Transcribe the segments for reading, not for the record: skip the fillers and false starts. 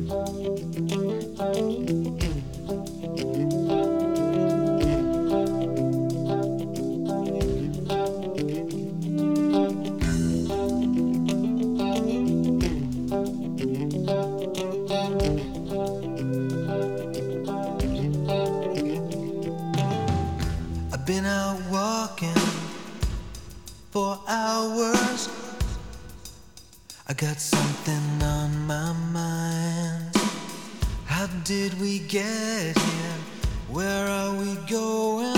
I've been out walking for hours. I got something on my mind. How did we get here? Where are we going?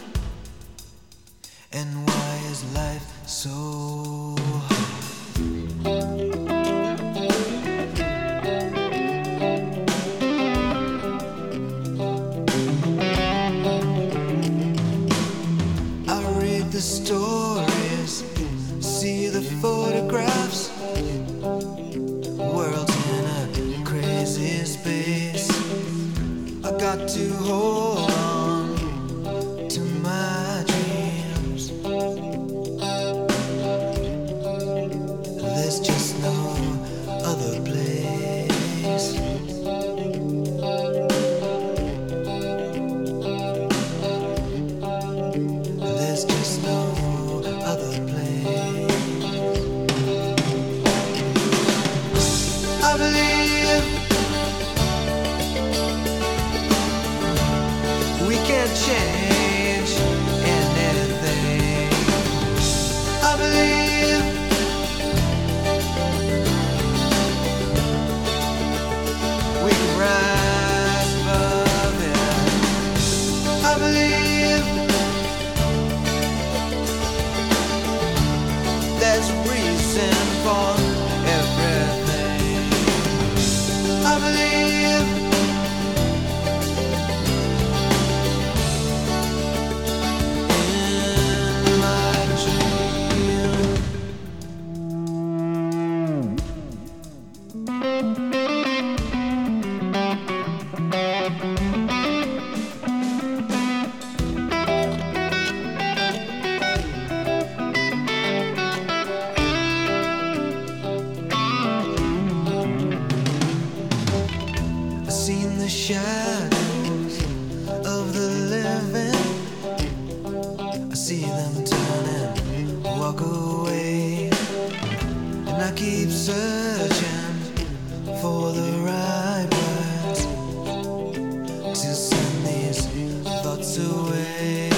And why is life so hard? The stories, see the photographs, world's in a crazy space. I got to hold on to my dreams. There's just no other place. There's just no other place. I believe we can change anything. I believe we can rise above it. I believe there's reason for everything. I believe in my dream. I've seen the shadows of the living. I see them turn and walk away, and I keep searching for the right words to send these thoughts away.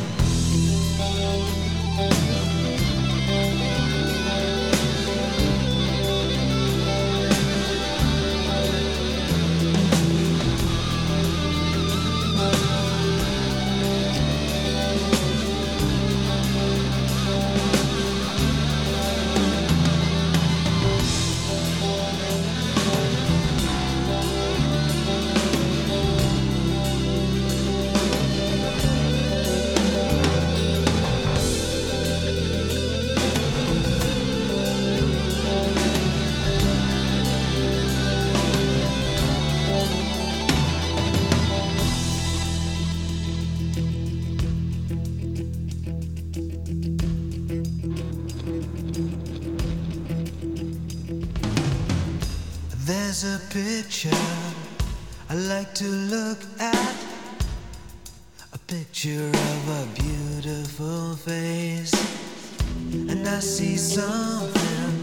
There's a picture I like to look at, a picture of a beautiful face, and I see something